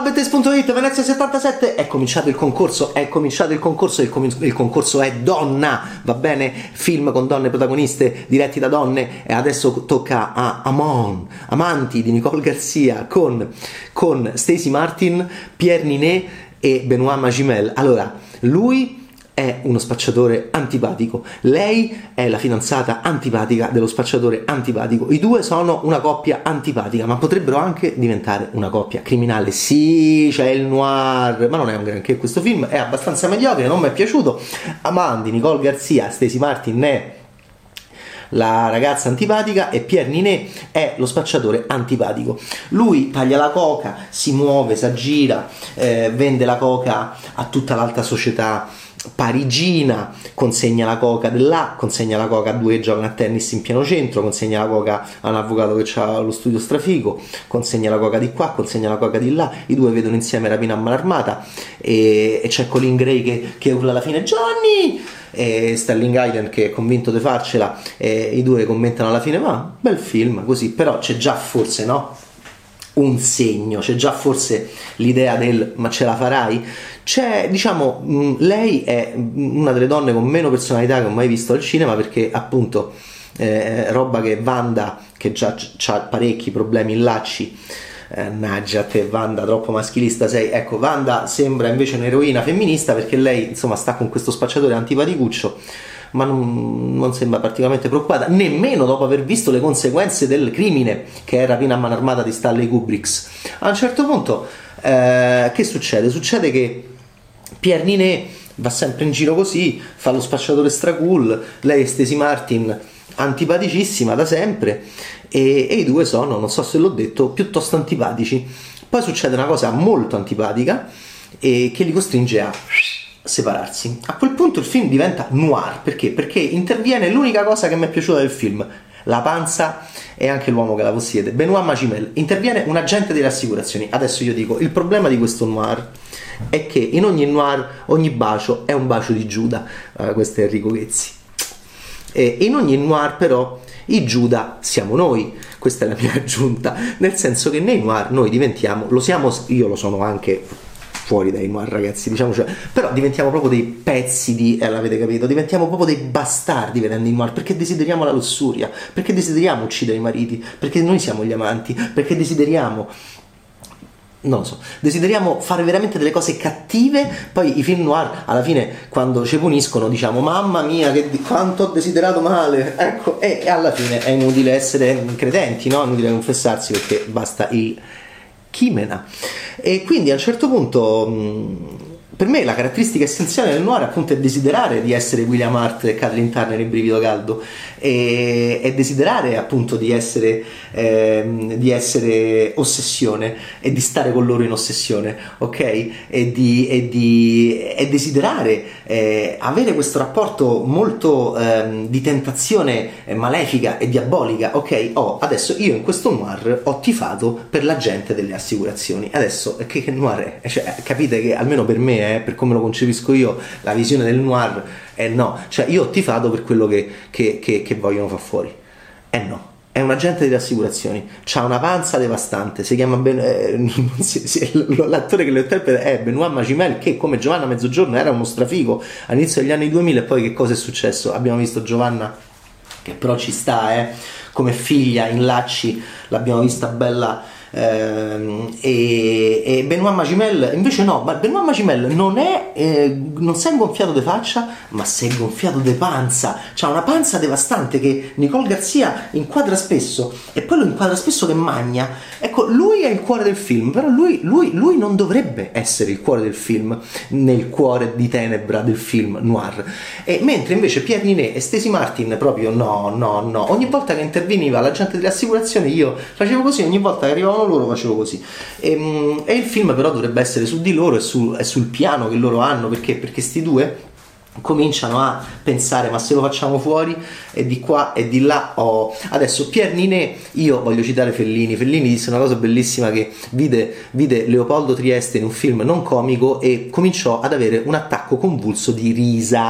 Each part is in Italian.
Bettes.it, Venezia 77, è cominciato il concorso, il concorso è Donna, va bene? Film con donne protagoniste, diretti da donne, e adesso tocca a Amanti di Nicole Garcia con Stacey Martin, Pierre Niney e Benoît Magimel. Allora, lui è uno spacciatore antipatico, lei è la fidanzata antipatica dello spacciatore antipatico, i due sono una coppia antipatica, ma potrebbero anche diventare una coppia criminale. Sì, c'è il noir, ma non è un granché questo film, è abbastanza mediocre, non mi è piaciuto. Amanti, Nicole Garcia, Stacey Martin è la ragazza antipatica e Pierre Niney è lo spacciatore antipatico. Lui taglia la coca, si muove, si aggira, vende la coca a tutta l'alta società parigina, consegna la coca di là, consegna la coca a due che giocano a tennis in pieno centro, consegna la coca a un avvocato che ha lo studio strafigo, consegna la coca di qua, consegna la coca di là, i due vedono insieme rapina a mano armata e c'è Colin Gray che urla alla fine Johnny, e Sterling Hayden che è convinto di farcela, e i due commentano alla fine ma bel film così, però c'è già forse un segno, c'è già forse l'idea del ma ce la farai. C'è, diciamo, lei è una delle donne con meno personalità che ho mai visto al cinema, perché appunto roba che Wanda, che già ha parecchi problemi in lacci, naggia te Wanda, troppo maschilista sei. Ecco, Wanda sembra invece un'eroina femminista, perché lei insomma sta con questo spacciatore antipaticuccio, ma non sembra particolarmente preoccupata, nemmeno dopo aver visto le conseguenze del crimine che è rapina a mano armata di Stanley Kubrick. A un certo punto che succede? Succede che Pierre Niney va sempre in giro così, fa lo spacciatore stracool, lei è Stacey Martin antipaticissima da sempre, e i due sono, non so se l'ho detto, piuttosto antipatici. Poi succede una cosa molto antipatica e che li costringe a separarsi. A quel punto il film diventa noir. Perché? Perché interviene l'unica cosa che mi è piaciuta del film, la panza e anche l'uomo che la possiede, Benoît Magimel. Interviene un agente delle assicurazioni. Adesso io dico, il problema di questo noir è che in ogni noir ogni bacio è un bacio di Giuda. Questo è Enrico Ghezzi. E in ogni noir però i Giuda siamo noi. Questa è la mia aggiunta, nel senso che nei noir noi diventiamo, lo siamo, io lo sono anche fuori dai noir, ragazzi, diciamo, cioè, però diventiamo proprio dei pezzi di, l'avete capito, diventiamo proprio dei bastardi vedendo i noir, perché desideriamo la lussuria, perché desideriamo uccidere i mariti, perché noi siamo gli amanti, perché desideriamo, non lo so, desideriamo fare veramente delle cose cattive. Poi i film noir alla fine quando ci puniscono diciamo mamma mia quanto ho desiderato male, ecco, e alla fine è inutile essere credenti, no? È inutile confessarsi, perché basta il chimena. E quindi a un certo punto per me la caratteristica essenziale del noir appunto è desiderare di essere William Hurt e Kathleen Turner in Brivido Caldo, e desiderare appunto di essere ossessione e di stare con loro in ossessione, ok? E desiderare avere questo rapporto molto di tentazione malefica e diabolica, ok? Adesso io in questo noir ho tifato per la gente delle assicurazioni. Adesso che noir è? Cioè, capite che almeno per me, per come lo concepisco io, la visione del noir è no, cioè io ho tifato per quello che vogliono far fuori, no, è un agente delle assicurazioni, c'ha una panza devastante, si chiama l'attore che lo interpreta è Benoît Magimel, che come Giovanna Mezzogiorno era uno strafigo all'inizio degli anni 2000, e poi che cosa è successo? Abbiamo visto Giovanna che però ci sta, come figlia in lacci, l'abbiamo vista bella. E Benoît Magimel invece no, ma Benoît Magimel non si è gonfiato di faccia, ma si è gonfiato di panza, c'ha una panza devastante che Nicole Garcia inquadra spesso, e poi lo inquadra spesso che magna. Ecco, lui è il cuore del film, però lui non dovrebbe essere il cuore del film, nel cuore di tenebra del film noir, e mentre invece Pierre Niney e Stacey Martin proprio no, ogni volta che interveniva l'agente delle assicurazioni io facevo così, ogni volta che arrivavano loro facevo così, e il film però dovrebbe essere su di loro e sul piano che loro hanno, perché sti due cominciano a pensare ma se lo facciamo fuori, e di qua e di là. Adesso Pierre Niney, io voglio citare Fellini disse una cosa bellissima, che vide Leopoldo Trieste in un film non comico e cominciò ad avere un attacco convulso di risa.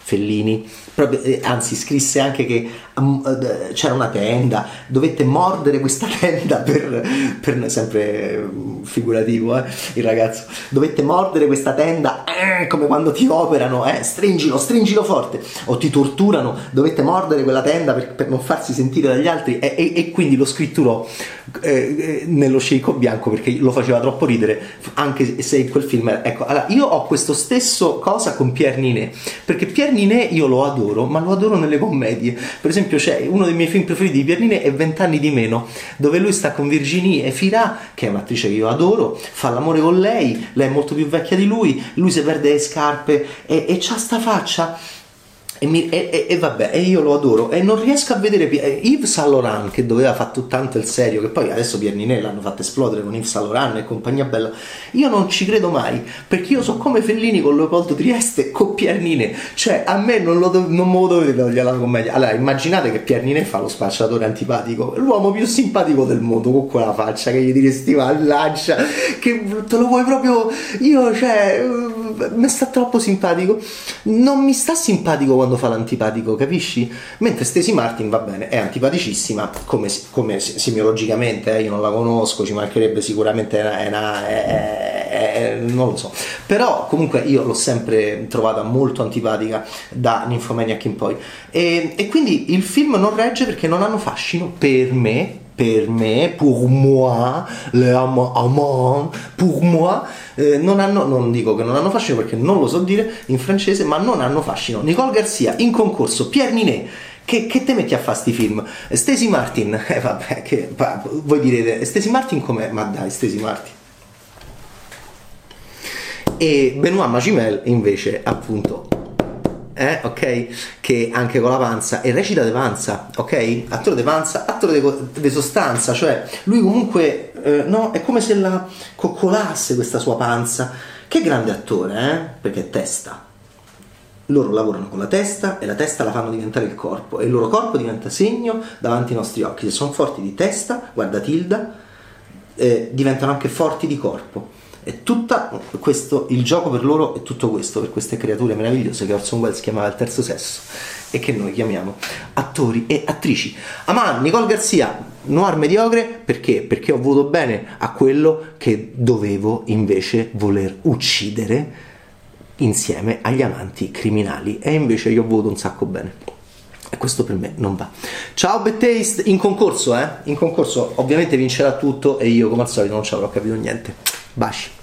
Fellini, proprio, anzi scrisse anche che c'era una tenda, dovette mordere questa tenda per sempre figurativo, il ragazzo, dovette mordere questa tenda come quando ti operano, stringilo forte, o ti torturano, dovette mordere quella tenda per non farsi sentire dagli altri, e quindi lo scritturò nello sceicco bianco perché lo faceva troppo ridere, anche se in quel film ecco. Allora, io ho questo stesso cosa con Pierre Ninet, perché Pierre Ninet io lo adoro, ma lo adoro nelle commedie. Per esempio c'è uno dei miei film preferiti di Pierre Ninet, è 20 anni di meno, dove lui sta con Virginie Efira, che è un'attrice che io adoro, fa l'amore con lei è molto più vecchia di lui si perde le scarpe e c'ha sta faccia e vabbè, e io lo adoro e non riesco a vedere Yves Saint Laurent, che doveva fare tanto il serio, che poi adesso Pierre Ninet l'hanno fatto esplodere con Yves Saint Laurent e compagnia bella. Io non ci credo mai, perché io so come Fellini con Leopoldo Trieste con Pierre Ninet, cioè a me non me lo dovete togliere la commedia. Allora immaginate che Pierre Ninet fa lo spacciatore antipatico, l'uomo più simpatico del mondo, con quella faccia che gli diresti mannaggia, che te lo vuoi proprio, io mi sta troppo simpatico, non mi sta simpatico quando fa l'antipatico, capisci? Mentre Stacey Martin va bene, è antipaticissima come semiologicamente, io non la conosco, ci mancherebbe, sicuramente non lo so, però comunque io l'ho sempre trovata molto antipatica da Nymphomaniac in poi, e quindi il film non regge perché non hanno fascino per me, pour moi, le amant, pour moi, non dico che non hanno fascino perché non lo so dire in francese, ma non hanno fascino. Nicole Garcia in concorso, Pierre Ninet, che te metti a fare sti film? Stacey Martin, vabbè, voi direte, Stacey Martin com'è? Ma dai, Stacey Martin. E Benoît Magimel invece, appunto, ok, che anche con la panza, e recita de panza, ok, attore de panza, attore de sostanza, cioè lui comunque no, è come se la coccolasse questa sua panza. Che grande attore, perché è testa, loro lavorano con la testa e la testa la fanno diventare il corpo e il loro corpo diventa segno davanti ai nostri occhi. Se sono forti di testa, guarda Tilda, diventano anche forti di corpo. E tutto questo, il gioco per loro è tutto questo, per queste creature meravigliose che Orson Welles chiamava il terzo sesso e che noi chiamiamo attori e attrici. Aman, Nicole Garcia, noir mediocre, perché? Perché ho voluto bene a quello che dovevo invece voler uccidere insieme agli amanti criminali, e invece io ho voluto un sacco bene. E questo per me non va. Ciao Bad Taste, in concorso, in concorso ovviamente vincerà tutto e io come al solito non ci avrò capito niente. Baci.